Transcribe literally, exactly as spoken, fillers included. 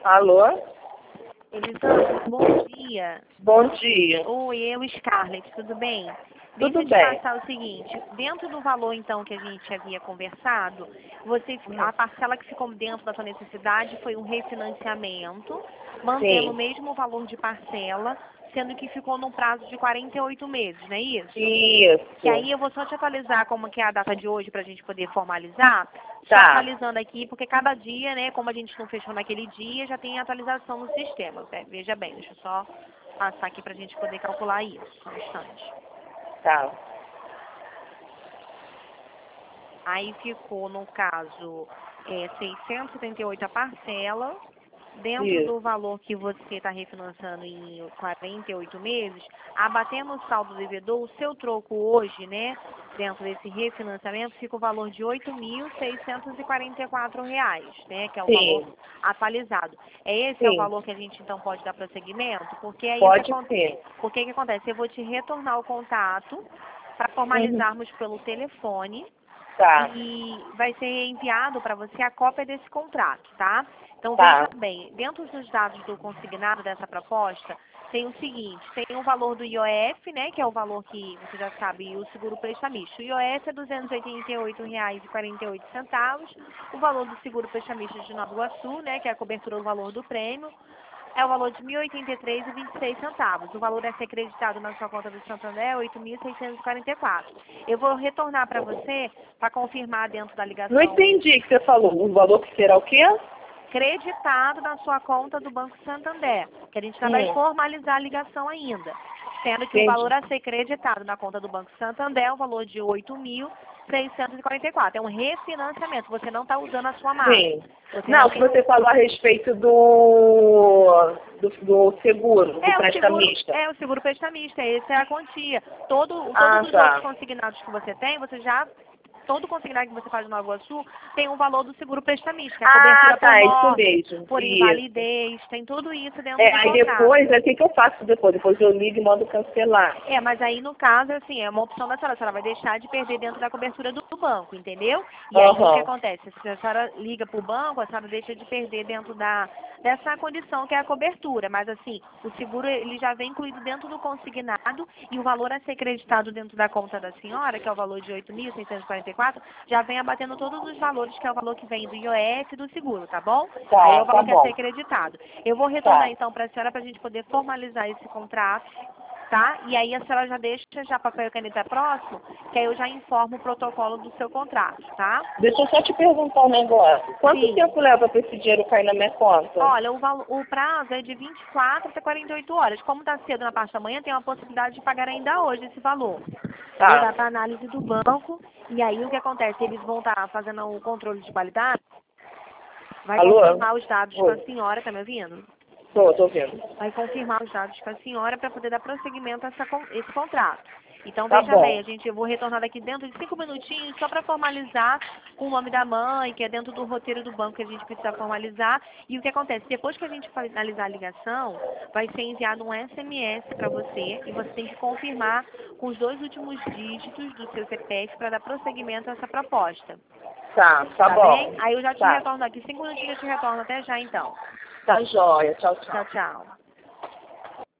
Alô? Elisângela, bom dia. Bom dia. Oi, eu, Scarlett, tudo bem? Tudo Deixa eu te bem. passar o seguinte, dentro do valor, então, que a gente havia conversado, você, a parcela que ficou dentro da sua necessidade foi um refinanciamento, mantendo Sim. o mesmo valor de parcela, sendo que ficou num prazo de quarenta e oito meses, não é isso? Isso. Que aí eu vou só te atualizar como que é a data de hoje para a gente poder formalizar. Só Tá. atualizando aqui, porque cada dia, né, como a gente não fechou naquele dia, já tem atualização no sistema. Né? Veja bem, deixa eu só passar aqui para a gente poder calcular isso. Só um instante. Tá. Aí ficou, no caso, é, seiscentos e setenta e oito a parcela. Dentro Isso. do valor que você está refinanciando em quarenta e oito meses, abatendo o saldo do devedor, o seu troco hoje, né, dentro desse refinanciamento, fica o valor de oito mil seiscentos e quarenta e quatro reais, né, que é o valor Sim. atualizado. É esse é o Sim. valor que a gente, então, pode dar prosseguimento? Porque aí o que Pode acontece? ser. Porque o que acontece? Eu vou te retornar o contato para Uhum. formalizarmos pelo telefone Tá. e vai ser enviado para você a cópia desse contrato, tá? Então veja Tá. bem, dentro dos dados do consignado dessa proposta, tem o seguinte, tem o valor do I O F, né, que é o valor que você já sabe, o seguro prestamista. O I O F é duzentos e oitenta e oito reais e quarenta e oito centavos, o valor do seguro prestamista de Nova Iguaçu, né, que é a cobertura do valor do prêmio, é o valor de mil e oitenta e três reais e vinte e seis centavos. O valor a ser acreditado na sua conta do Santander é oito mil seiscentos e quarenta e quatro. Eu vou retornar para você para confirmar dentro da Não ligação entendi o que você falou. O valor que será o quê? creditado na sua conta do Banco Santander, que a gente ainda vai Hum. formalizar a ligação ainda, sendo que o Entendi. valor a ser creditado na conta do Banco Santander é o valor de oito mil seiscentos e quarenta e quatro. É um refinanciamento, você não está usando a sua marca. Sim. Você Não, não que tem você falou a respeito do, do, do seguro, do É o seguro, prestamista. é o seguro prestamista, essa é a quantia. Todo, Ah, todos os outros tá. consignados que você tem, você já, todo consignado que você faz no Nova Iguaçu tem um valor do seguro prestamista, que é a Ah, cobertura por tá. Isso morte, mesmo. por Isso. invalidez, tem tudo isso dentro É, do aí contrato. depois, o que, que eu faço depois? Depois eu ligo e mando cancelar. É, mas aí no caso, assim, é uma opção da senhora, a senhora vai deixar de perder dentro da cobertura do banco, entendeu? E aí o que Aham. acontece? Se a senhora liga para o banco, a senhora deixa de perder dentro da, dessa condição que é a cobertura. Mas assim, o seguro ele já vem incluído dentro do consignado e o valor a ser creditado dentro da conta da senhora, que é o valor de oito mil seiscentos e quarenta e quatro, já vem abatendo todos os valores, que é o valor que vem do I O F e do seguro, tá bom? Aí é Tá, o tá valor que é bom. ser creditado. Eu vou retornar Tá. então para a senhora para a gente poder formalizar esse contrato, tá? E aí a senhora já deixa já papel e caneta próximo, que aí eu já informo o protocolo do seu contrato, tá? Deixa eu só te perguntar um negócio. Quanto Sim. tempo leva para esse dinheiro cair na minha conta? Olha, o, valo- o prazo é de vinte e quatro até quarenta e oito horas. Como está cedo na parte da manhã, tem uma possibilidade de pagar ainda hoje esse valor. Vou Tá. dar para análise do banco e aí o que acontece? Eles vão estar fazendo o controle de qualidade, vai Alô? confirmar os dados com a Oi. senhora, tá me ouvindo? Tô, tô vendo. Vai confirmar os dados com a senhora para poder dar prosseguimento a essa con- esse contrato. Então, Tá veja bem, bom. a gente, eu vou retornar daqui dentro de cinco minutinhos só para formalizar com o nome da mãe, que é dentro do roteiro do banco que a gente precisa formalizar. E o que acontece? Depois que a gente finalizar a ligação, vai ser enviado um S M S para você e você tem que confirmar com os dois últimos dígitos do seu C P F para dar prosseguimento a essa proposta. Tá, tá Tá bom. bem? Aí eu já te Tá. retorno aqui. Cinco minutinhos eu te retorno. Até já, então. Tá jóia. Tchau, tchau. Tchau, tchau.